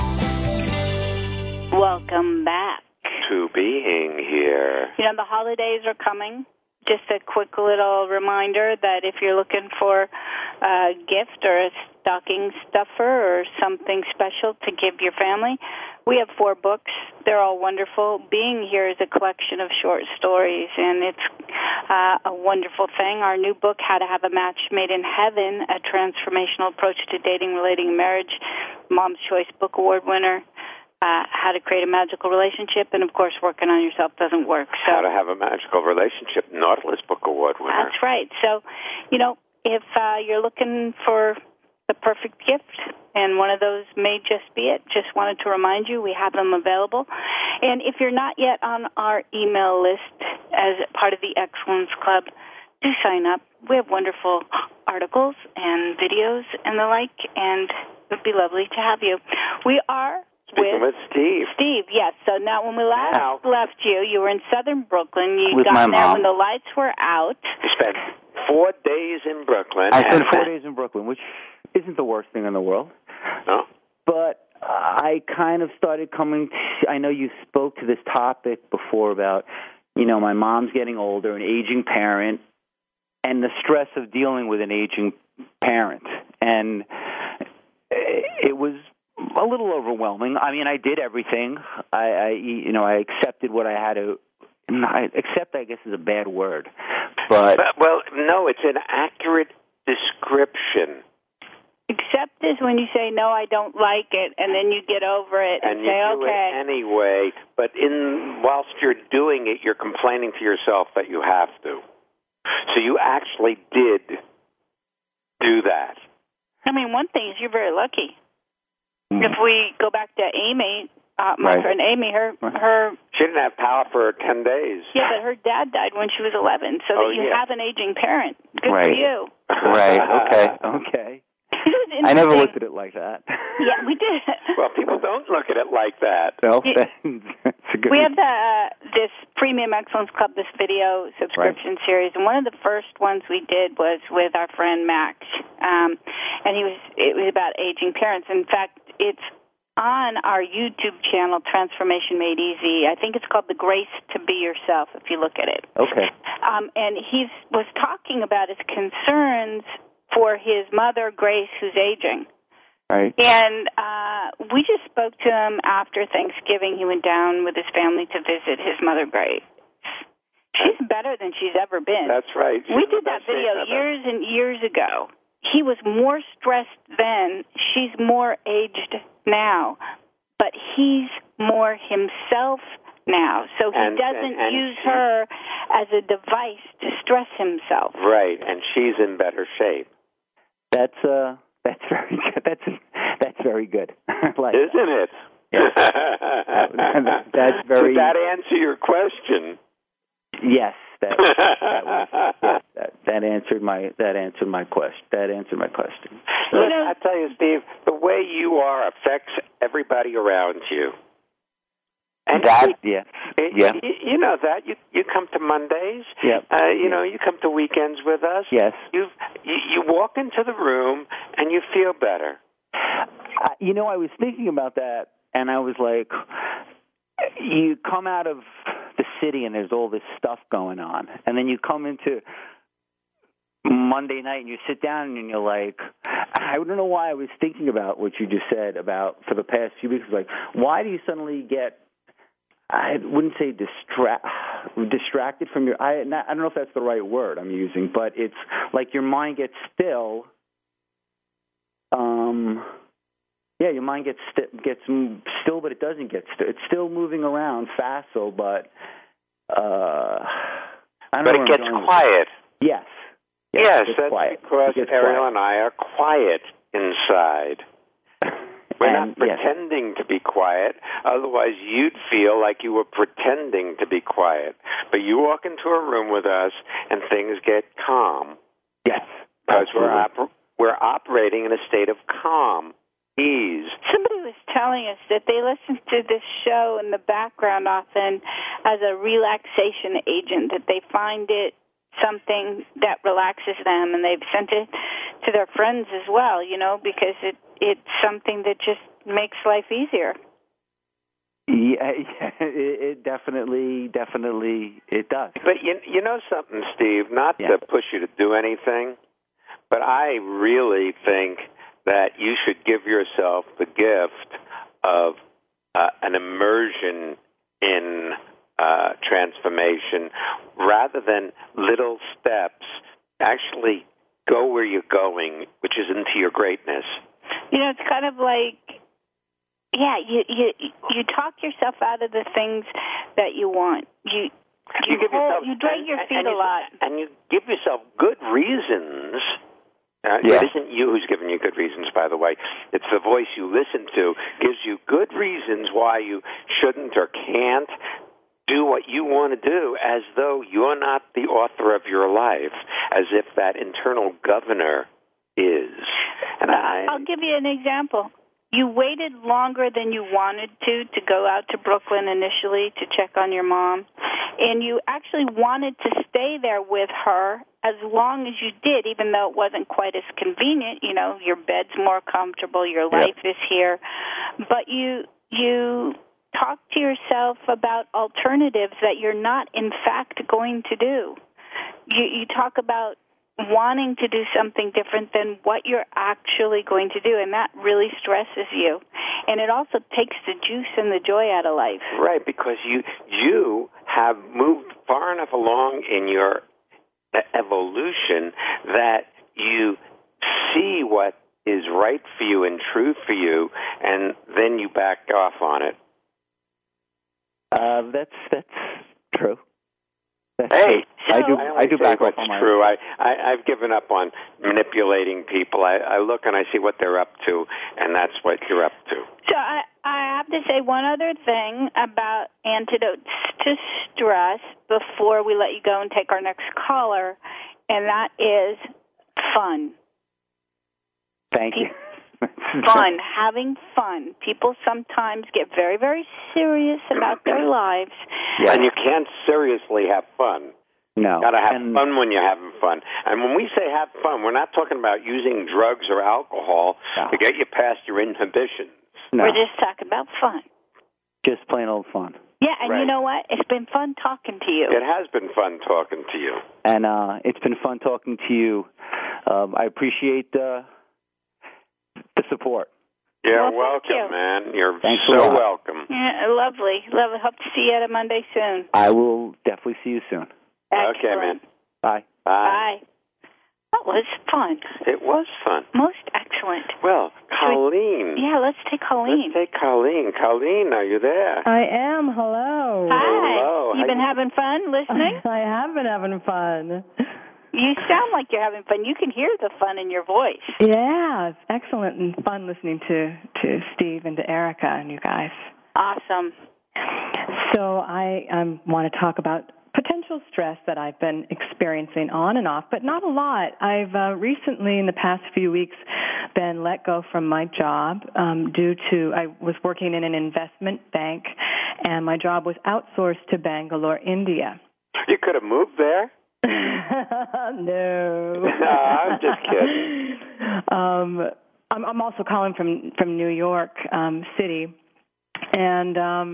Speaker 3: Welcome back
Speaker 4: to Being Here.
Speaker 3: You know, the holidays are coming. Just a quick little reminder that if you're looking for a gift or a stocking stuffer or something special to give your family, we have 4 books. They're all wonderful. Being Here is a collection of short stories, and it's a wonderful thing. Our new book, How to Have a Match Made in Heaven, a transformational approach to dating, relating, and marriage, Mom's Choice Book Award winner. How to create a magical relationship, and of course, working on yourself doesn't work. So,
Speaker 4: How to Have a Magical Relationship, Nautilus Book Award winner.
Speaker 3: That's right. So, you know, if you're looking for the perfect gift, and one of those may just be it, just wanted to remind you we have them available. And if you're not yet on our email list as part of the Excellence Club, do sign up. We have wonderful articles and videos and the like, and it would be lovely to have you. We are
Speaker 4: with Steve.
Speaker 3: Steve, yes. So now when we last left you, you were in southern Brooklyn. You
Speaker 7: with
Speaker 3: got
Speaker 7: my
Speaker 3: there
Speaker 7: mom.
Speaker 3: when the lights were out.
Speaker 4: You spent 4 days in Brooklyn.
Speaker 7: I spent 4 days in Brooklyn, which isn't the worst thing in the world.
Speaker 4: No.
Speaker 7: But I kind of started coming I know you spoke to this topic before about, you know, my mom's getting older, an aging parent, and the stress of dealing with an aging parent. And it was a little overwhelming. I mean, I did everything. I accepted what I had to. Accept, I guess, is a bad word, but
Speaker 4: well, no, it's an accurate description.
Speaker 3: Accept is when you say, no, I don't like it, and then you get over it and
Speaker 4: you
Speaker 3: say,
Speaker 4: do
Speaker 3: okay.
Speaker 4: it anyway, but whilst you're doing it, you're complaining to yourself that you have to. So you actually did do that.
Speaker 3: I mean, one thing is you're very lucky. If we go back to Amy, my friend Amy, her
Speaker 4: she didn't have power for 10 days.
Speaker 3: Yeah, but her dad died when she was 11, so that you have an aging parent. Good for you.
Speaker 7: Right. Okay. I never looked at it like that.
Speaker 3: Yeah, we did.
Speaker 4: Well, people don't look at it like that.
Speaker 7: No, that's a good.
Speaker 3: We have this Premium Excellence Club, this video subscription series, and one of the first ones we did was with our friend Max, and it was about aging parents. In fact, it's on our YouTube channel, Transformation Made Easy. I think it's called The Grace to Be Yourself, if you look at it.
Speaker 7: Okay.
Speaker 3: And he was talking about his concerns for his mother, Grace, who's aging.
Speaker 7: Right.
Speaker 3: And we just spoke to him after Thanksgiving. He went down with his family to visit his mother, Grace. She's better than she's ever been.
Speaker 4: That's right.
Speaker 3: We did that video years and years ago. He was more stressed then. She's more aged now. But he's more himself now. So he doesn't use her as a device to stress himself.
Speaker 4: Right, and she's in better shape.
Speaker 7: That's very good. That's very good. Like
Speaker 4: Isn't it?
Speaker 7: Yes. That's very.
Speaker 4: Did that answer your question?
Speaker 7: Yes, that answered my question.
Speaker 4: I tell you, Steve, the way you are affects everybody around you. And
Speaker 7: yeah.
Speaker 4: You know that. You come to Mondays.
Speaker 7: Yeah.
Speaker 4: You come to weekends with us.
Speaker 7: Yes.
Speaker 4: You walk into the room and you feel better.
Speaker 7: I was thinking about that, and I was like, you come out of the city and there's all this stuff going on, and then you come into Monday night and you sit down and you're like, I don't know why I was thinking about what you just said about for the past few weeks. Like, why do you suddenly get, I wouldn't say distracted from your, I don't know if that's the right word I'm using, but it's like your mind gets still. Your mind gets still, but it doesn't get still. It's still moving around fast, but
Speaker 4: it gets quiet.
Speaker 7: Yes.
Speaker 4: Yes, that's
Speaker 7: quiet.
Speaker 4: because Ariel and I are quiet inside. We're not pretending to be quiet. Otherwise, you'd feel like you were pretending to be quiet. But you walk into a room with us, and things get calm.
Speaker 7: Yes.
Speaker 4: Because we're operating in a state of calm, ease.
Speaker 3: Somebody was telling us that they listen to this show in the background often as a relaxation agent, that they find it something that relaxes them, and they've sent it to their friends as well, because it's something that just makes life easier.
Speaker 7: Yeah, it definitely it does.
Speaker 4: But you know something, Steve, not to push you to do anything, but I really think that you should give yourself the gift of an immersion in transformation rather than little steps. Actually go where you're going, which is into your greatness.
Speaker 3: It's kind of like, you talk yourself out of the things that you want. You drag your feet a lot.
Speaker 4: And you give yourself good reasons. It isn't you who's giving you good reasons, by the way. It's the voice you listen to gives you good reasons why you shouldn't or can't do what you want to do, as though you're not the author of your life, as if that internal governor is. And
Speaker 3: I'll give you an example. You waited longer than you wanted to go out to Brooklyn initially to check on your mom, and you actually wanted to stay there with her as long as you did, even though it wasn't quite as convenient. Your bed's more comfortable, your life is here, but you talk to yourself about alternatives that you're not, in fact, going to do. You talk about wanting to do something different than what you're actually going to do, and that really stresses you. And it also takes the juice and the joy out of life.
Speaker 4: Right, because you have moved far enough along in your evolution that you see what is right for you and true for you, and then you back off on it.
Speaker 7: That's true.
Speaker 4: Hey,
Speaker 7: I do back
Speaker 4: what's true. I've given up on manipulating people. I look and I see what they're up to, and that's what you're up to.
Speaker 3: So I have to say one other thing about antidotes to stress before we let you go and take our next caller, and that is fun.
Speaker 7: Thank you.
Speaker 3: Fun, having fun. People sometimes get very, very serious about their lives.
Speaker 4: Yeah. And you can't seriously have fun.
Speaker 7: No.
Speaker 4: You got to have fun when you're having fun. And when we say have fun, we're not talking about using drugs or alcohol to get you past your inhibitions.
Speaker 7: No.
Speaker 3: We're just talking about fun.
Speaker 7: Just plain old fun.
Speaker 3: Yeah, and you know what? It's been fun talking to you.
Speaker 4: It has been fun talking to you.
Speaker 7: And it's been fun talking to you. I appreciate the support.
Speaker 4: You're welcome, man. You're
Speaker 7: Thanks
Speaker 4: so welcome.
Speaker 3: Yeah, lovely. Hope to see you at a Monday soon.
Speaker 7: I will definitely see you soon.
Speaker 3: Excellent.
Speaker 4: Okay, man.
Speaker 7: Bye.
Speaker 3: Bye. That was fun.
Speaker 4: It was fun.
Speaker 3: Most excellent.
Speaker 4: Well, Colleen.
Speaker 3: Let's take Colleen.
Speaker 4: Colleen, are you there?
Speaker 9: I am. Hello.
Speaker 3: Hi.
Speaker 4: Hello.
Speaker 3: You been having fun listening?
Speaker 9: I have been having fun.
Speaker 3: You sound like you're having fun. You can hear the fun in your voice.
Speaker 9: Yeah, it's excellent and fun listening to Steve and to Erica and you guys.
Speaker 3: Awesome.
Speaker 9: So I want to talk about potential stress that I've been experiencing on and off, but not a lot. I've recently, in the past few weeks, been let go from my job due to I was working in an investment bank, and my job was outsourced to Bangalore, India.
Speaker 4: You could have moved there.
Speaker 9: No.
Speaker 4: I'm just kidding.
Speaker 9: I'm also calling from New York City, and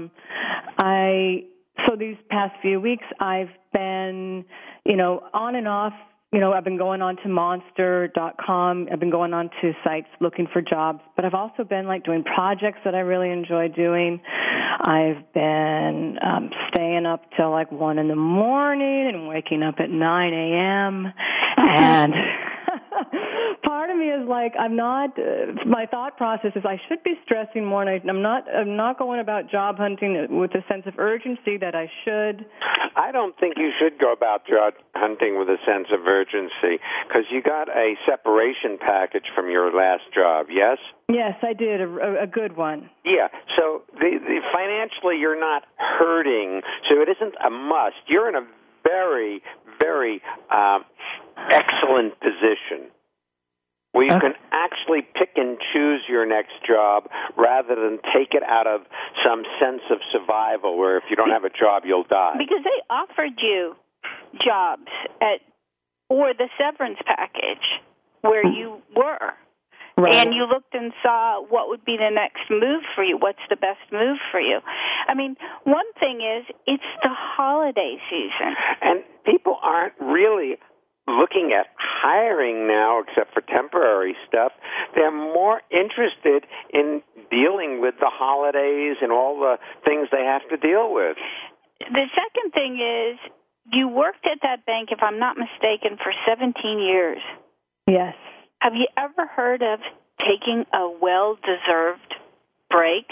Speaker 9: so these past few weeks I've been, on and off. I've been going on to Monster.com. I've been going on to sites looking for jobs, but I've also been doing projects that I really enjoy doing. I've been staying up till 1 a.m. and waking up at 9 a.m. And part part of me is like, I'm not. My thought process is I should be stressing more, and I'm not going about job hunting with a sense of urgency that I should.
Speaker 4: I don't think you should go about job hunting with a sense of urgency because you got a separation package from your last job. Yes.
Speaker 9: Yes, I did a good one.
Speaker 4: Yeah. So the financially, you're not hurting, so it isn't a must. You're in a very, very excellent position where you can actually pick and choose your next job rather than take it out of some sense of survival where if you don't have a job, you'll die.
Speaker 3: Because they offered you jobs or the severance package where you were. Right. And you looked and saw what would be the next move for you, what's the best move for you. I mean, one thing is, it's the holiday season.
Speaker 4: And people aren't really looking at hiring now, except for temporary stuff. They're more interested in dealing with the holidays and all the things they have to deal with.
Speaker 3: The second thing is, you worked at that bank, if I'm not mistaken, for 17 years.
Speaker 9: Yes.
Speaker 3: Have you ever heard of taking a well-deserved break?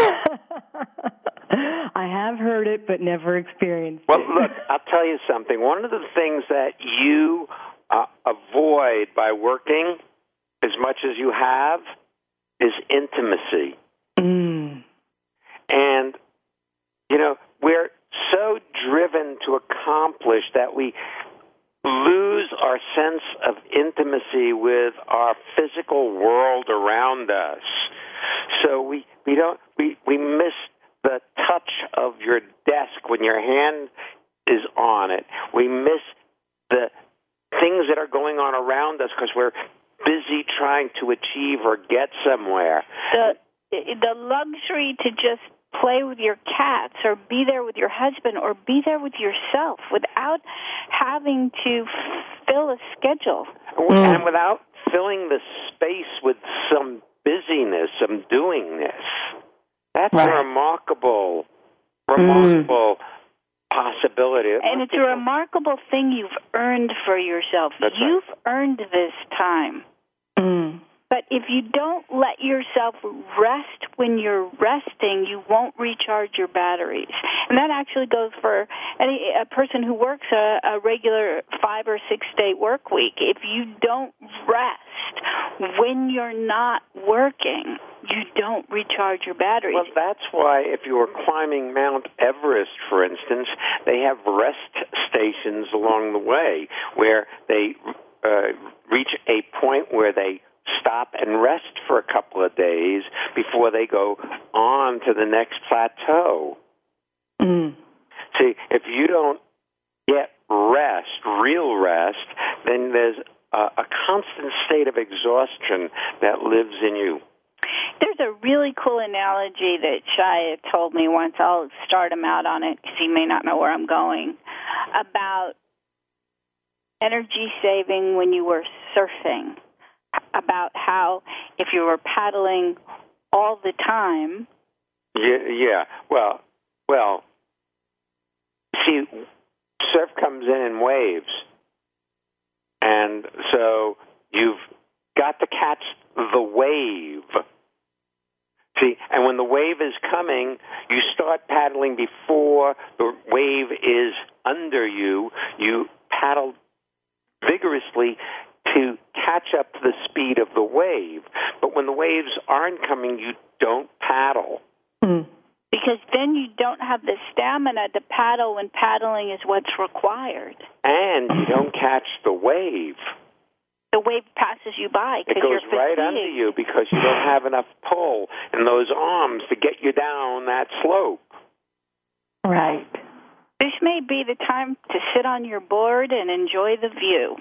Speaker 9: I have heard it, but never experienced it.
Speaker 4: Well, look, I'll tell you something. One of the things that you avoid by working as much as you have is intimacy.
Speaker 9: Mm.
Speaker 4: And, you know, we're so driven to accomplish that we lose our sense of intimacy with our physical world around us. So we miss the touch of your desk when your hand is on it. We miss the things that are going on around us because we're busy trying to achieve or get somewhere.
Speaker 3: The luxury to just play with your cats or be there with your husband or be there with yourself without having to fill a schedule.
Speaker 4: And without filling the space with some busyness, some doingness. That's a remarkable possibility.
Speaker 3: And it's a remarkable thing you've earned for yourself. You've earned this time.
Speaker 9: Mm.
Speaker 3: But if you don't let yourself rest when you're resting, you won't recharge your batteries. And that actually goes for a person who works a regular 5 or 6 day work week. If you don't rest when you're not working, you don't recharge your batteries.
Speaker 4: Well, that's why if you were climbing Mount Everest, for instance, they have rest stations along the way where they reach a point where they stop and rest for a couple of days before they go on to the next plateau.
Speaker 9: Mm.
Speaker 4: See, if you don't get rest, real rest, then there's a constant state of exhaustion that lives in you.
Speaker 3: There's a really cool analogy that Shia told me once. I'll start him out on it because he may not know where I'm going, about energy saving when you were surfing. About how if you were paddling all the time.
Speaker 4: Yeah. Well. See, surf comes in waves, and so you've got to catch the wave. See, and when the wave is coming, you start paddling before the wave is under you. You paddle vigorously to catch up to the speed of the wave. But when the waves aren't coming, you don't paddle.
Speaker 9: Mm.
Speaker 3: Because then you don't have the stamina to paddle when paddling is what's required.
Speaker 4: And you don't catch the wave.
Speaker 3: The wave passes you by because
Speaker 4: you're
Speaker 3: fatigued.
Speaker 4: It goes right under you because you don't have enough pull in those arms to get you down that slope.
Speaker 9: Right.
Speaker 3: This may be the time to sit on your board and enjoy the view.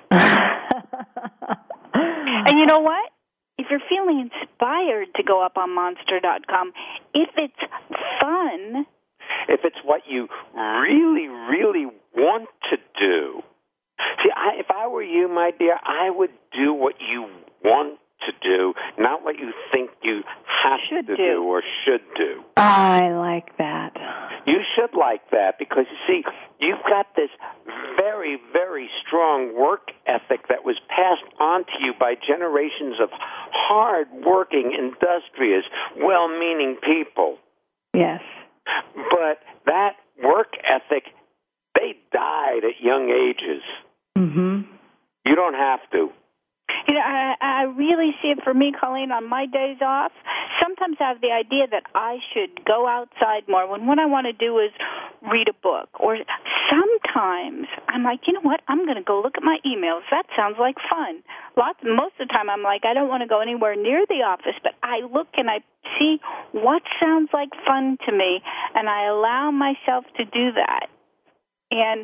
Speaker 3: And you know what? If you're feeling inspired to go up on Monster.com, if it's fun,
Speaker 4: if it's what you really, really want to do. See, if I were you, my dear, I would do what you want to do, not what you think you have to do or should do.
Speaker 9: I like that.
Speaker 4: You should like that because, you see, you've got this very, very strong work ethic that was passed on to you by generations of hard-working, industrious, well-meaning people.
Speaker 9: Yes.
Speaker 4: But that work ethic, they died at young ages.
Speaker 9: Mm-hmm.
Speaker 4: You don't have to.
Speaker 3: You know, I really see it for me, Colleen, on my days off. Sometimes I have the idea that I should go outside more when what I want to do is read a book. Or sometimes I'm like, you know what, I'm going to go look at my emails. That sounds like fun. Most of the time I'm like, I don't want to go anywhere near the office, but I look and I see what sounds like fun to me, and I allow myself to do that. And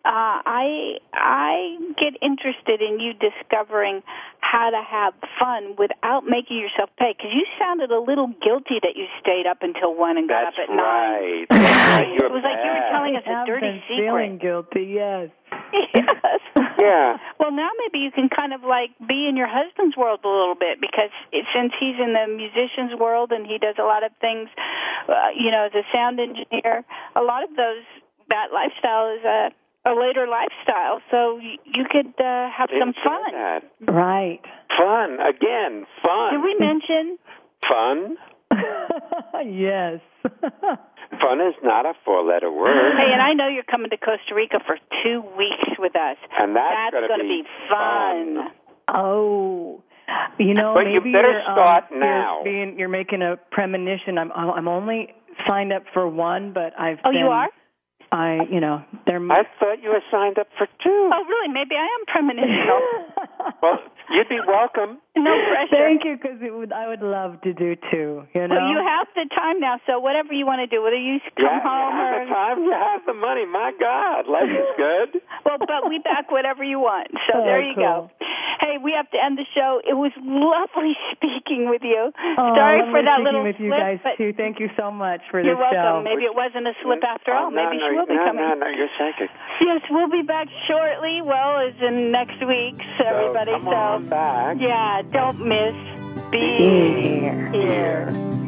Speaker 3: I get interested in you discovering how to have fun without making yourself pay, because you sounded a little guilty that you stayed up until 1 and got up at 9.
Speaker 4: Right.
Speaker 3: It was like you were telling us a dirty secret.
Speaker 9: Feeling guilty, yes.
Speaker 3: Yes.
Speaker 4: Yeah.
Speaker 3: Well, now maybe you can kind of like be in your husband's world a little bit, because since he's in the musician's world and he does a lot of things, as a sound engineer, a lot of that lifestyle is a later lifestyle, so you could have some fun.
Speaker 4: That.
Speaker 9: Right.
Speaker 4: Fun. Again, fun.
Speaker 3: Did we mention?
Speaker 4: Fun?
Speaker 9: Yes.
Speaker 4: Fun is not a four-letter word.
Speaker 3: Hey, and I know you're coming to Costa Rica for 2 weeks with us.
Speaker 4: And that's going to
Speaker 3: be fun.
Speaker 9: Oh.
Speaker 4: But
Speaker 9: maybe
Speaker 4: you better start now.
Speaker 9: You're making a premonition. I'm only signed up for one, but I've
Speaker 3: you are?
Speaker 4: I thought you were signed up for 2.
Speaker 3: Oh, really? Maybe I am premonitional.
Speaker 4: Well, you'd be welcome.
Speaker 3: No pressure.
Speaker 9: Thank you, because I would love to do 2.
Speaker 3: Well, you have the time now, so whatever you want to do, whether you come home
Speaker 4: you have the time, you have the money. My God, life is good.
Speaker 3: Well, but we back whatever you want. So there you go. Hey, we have to end the show. It was lovely speaking with you. Sorry for that little
Speaker 9: slip. With you guys too. Thank you so much for
Speaker 3: this
Speaker 9: show.
Speaker 3: You're welcome. Maybe it wasn't a slip after all. Maybe she will be coming.
Speaker 4: No, you're psychic.
Speaker 3: Yes, we'll be back shortly. Well, as in next week, everybody.
Speaker 4: Come on back.
Speaker 3: Yeah, don't miss being here.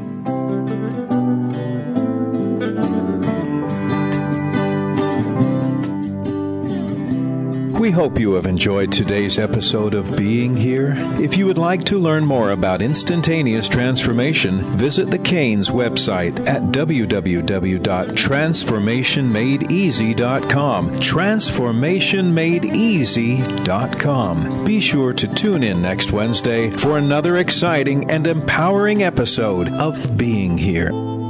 Speaker 2: We hope you have enjoyed today's episode of Being Here. If you would like to learn more about instantaneous transformation, visit the Canes website at www.transformationmadeeasy.com. Transformationmadeeasy.com. Be sure to tune in next Wednesday for another exciting and empowering episode of Being Here.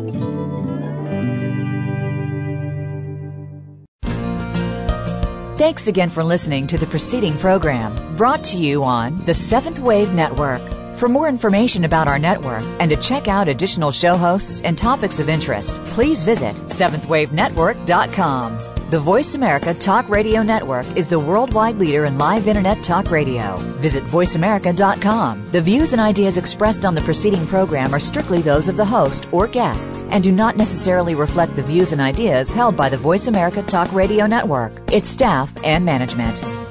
Speaker 1: Thanks again for listening to the preceding program, brought to you on the Seventh Wave Network. For more information about our network and to check out additional show hosts and topics of interest, please visit seventhwavenetwork.com. The Voice America Talk Radio Network is the worldwide leader in live Internet talk radio. Visit voiceamerica.com. The views and ideas expressed on the preceding program are strictly those of the host or guests and do not necessarily reflect the views and ideas held by the Voice America Talk Radio Network, its staff, and management.